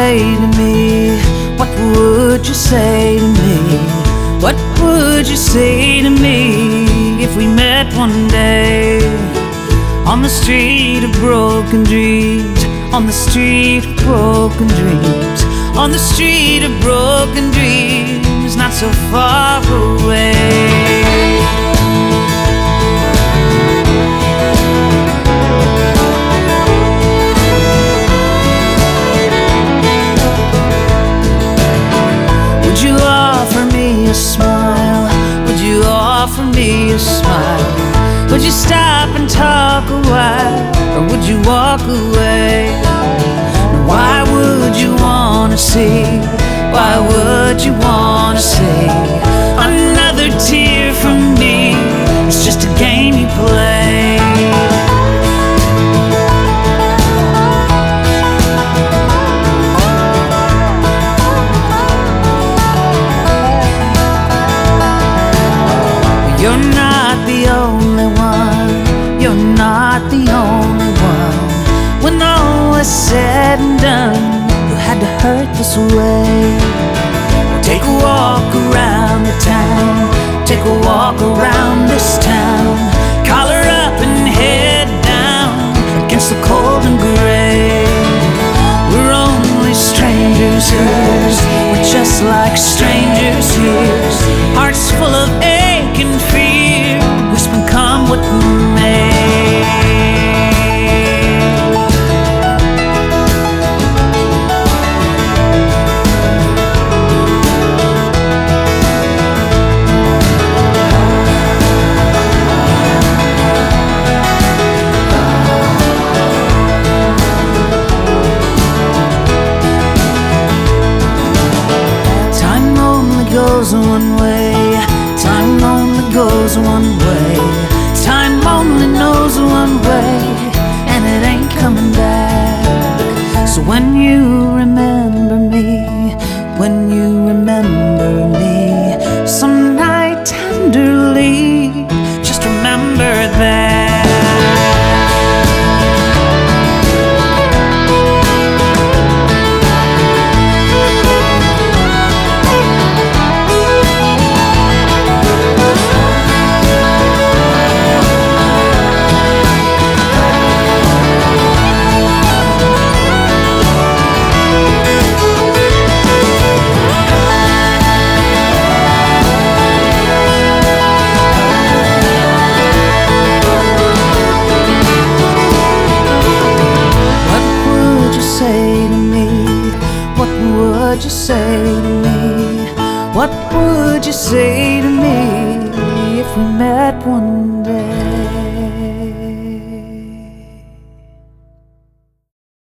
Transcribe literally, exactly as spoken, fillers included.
say to me? What would you say to me? What would you say to me if we met one day on the street of broken dreams, on the street of broken dreams, on the street of broken dreams, not so far away? Would you offer me a smile? Would you offer me a smile? Would you stop and talk a while, or would you walk away? Why would you wanna see? Why would you wanna see another tear from me? It's just a game you play. You're not the only one, you're not the only one. When all was said and done, you had to hurt this way. Take a walk around the town, take a walk around this town, collar up and head down against the cold and gray. We're only strangers here, we're just like strangers here. Hearts full of ache and fear, whisper come what may. Goes one way, time only goes one way, time only knows one way, and it ain't coming back. So when you remember me, when you remember me, some night tenderly, just remember that. What would you say to me? What would you say to me if we met one day?